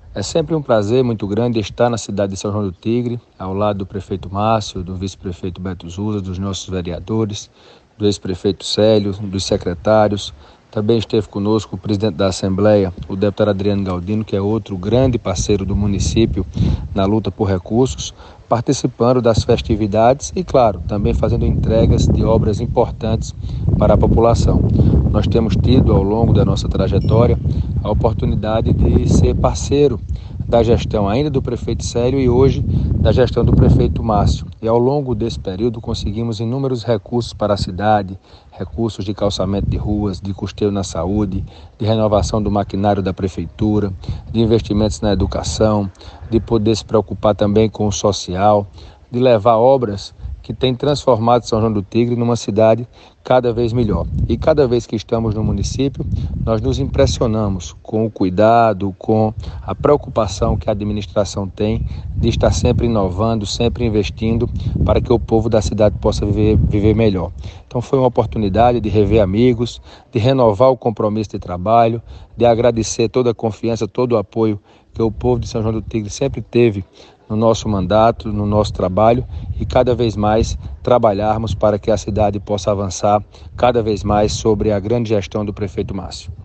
É sempre um prazer muito grande estar na cidade de São João do Tigre, ao lado do prefeito Márcio, do vice-prefeito Beto Zusa, dos nossos vereadores, do ex-prefeito Célio, dos secretários. Também esteve conosco o presidente da Assembleia, o deputado Adriano Galdino, que é outro grande parceiro do município na luta por recursos, participando das festividades e, claro, também fazendo entregas de obras importantes para a população. Nós temos tido, ao longo da nossa trajetória, a oportunidade de ser parceiro da gestão ainda do prefeito Célio e hoje da gestão do prefeito Márcio. E ao longo desse período conseguimos inúmeros recursos para a cidade, recursos de calçamento de ruas, de custeio na saúde, de renovação do maquinário da prefeitura, de investimentos na educação, de poder se preocupar também com o social, de levar obras que têm transformado São João do Tigre numa cidade cada vez melhor. E cada vez que estamos no município, nós nos impressionamos com o cuidado, com a preocupação que a administração tem de estar sempre inovando, sempre investindo para que o povo da cidade possa viver melhor. Então foi uma oportunidade de rever amigos, de renovar o compromisso de trabalho, de agradecer toda a confiança, todo o apoio que o povo de São João do Tigre sempre teve no nosso mandato, no nosso trabalho e cada vez mais trabalharmos para que a cidade possa avançar cada vez mais sobre a grande gestão do prefeito Márcio.